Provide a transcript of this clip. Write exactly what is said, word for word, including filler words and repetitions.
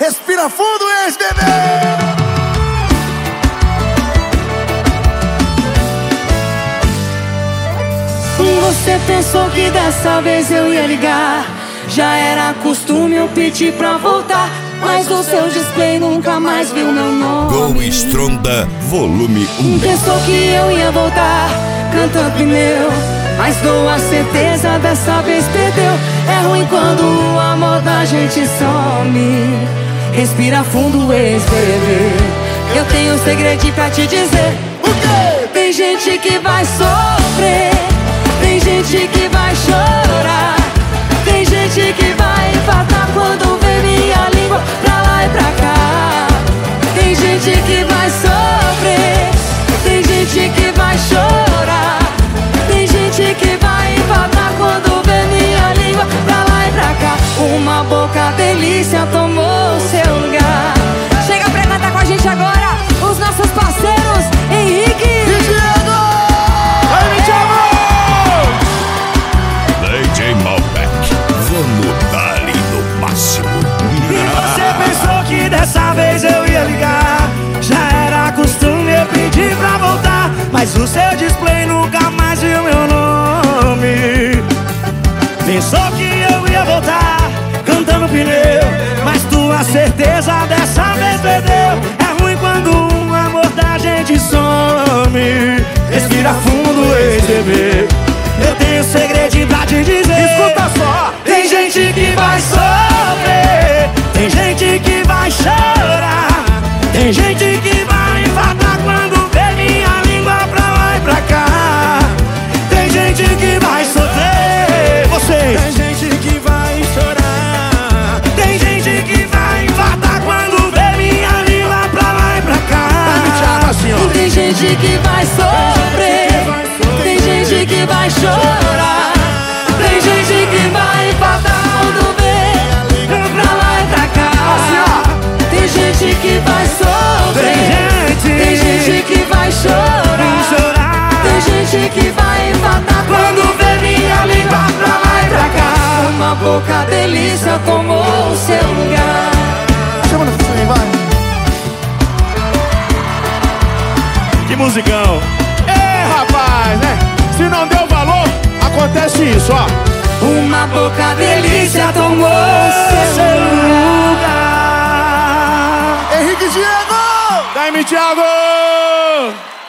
Respira fundo, ex-bebê. Você pensou que dessa vez eu ia ligar? Já era costume eu pedir pra voltar, mas o seu display nunca mais viu meu nome. Go Stronda, volume um. Pensou que eu ia voltar cantando pneu, mas dou a certeza dessa vez perdeu. É ruim quando o amor da gente some. Respira fundo, ex-bebê. Eu tenho um segredinho pra te dizer. O quê? Tem gente que vai sofrer, tem gente que vai chorar, tem gente que vai infartar quando vê minha língua pra lá e pra cá. Tem gente que vai sofrer, tem gente que vai chorar, tem gente que vai infartar quando vê minha língua pra lá e pra cá. Uma boca delícia tomou seu lugar. Chega pra cantar com a gente agora os nossos parceiros Henrique E Diego! Aí, Thiago! D J Malbec, vamos dar ali no máximo. E você pensou que dessa vez eu ia ligar? Já era costume eu pedir pra voltar, mas o seu display nunca mais viu meu nome. Pensou que eu ia voltar cantando pneu, mas tua certeza dessa vez perdeu. É ruim quando o amor da gente some. Respira fundo, ex-bebê. Eu tenho um segredinho pra te dizer. Escuta só! Tem gente que vai sofrer, tem gente que vai chorar, tem gente que vai infartar quando vê minha língua pra lá e pra cá. Tem gente que vai sofrer, vocês. Tem gente que vai chorar, tem gente que vai infartar quando vê minha língua pra lá e pra cá. Assim, ó. Tem gente que vai sofrer, tem gente que vai chorar, tem gente que vai infartar quando vê pra lá e pra cá. Tem gente que vai sofrer, tem gente que vai chorar, tem gente que vai infartar quando vê minha língua pra lá e pra cá. Uma boca delícia tomou o seu lugar. Chama no filme, vai. Que musicão. É, rapaz, né? Se não deu valor, acontece isso, ó. Uma boca delícia tomou seu lugar. Henrique e Diego! Daí-me, Thiago!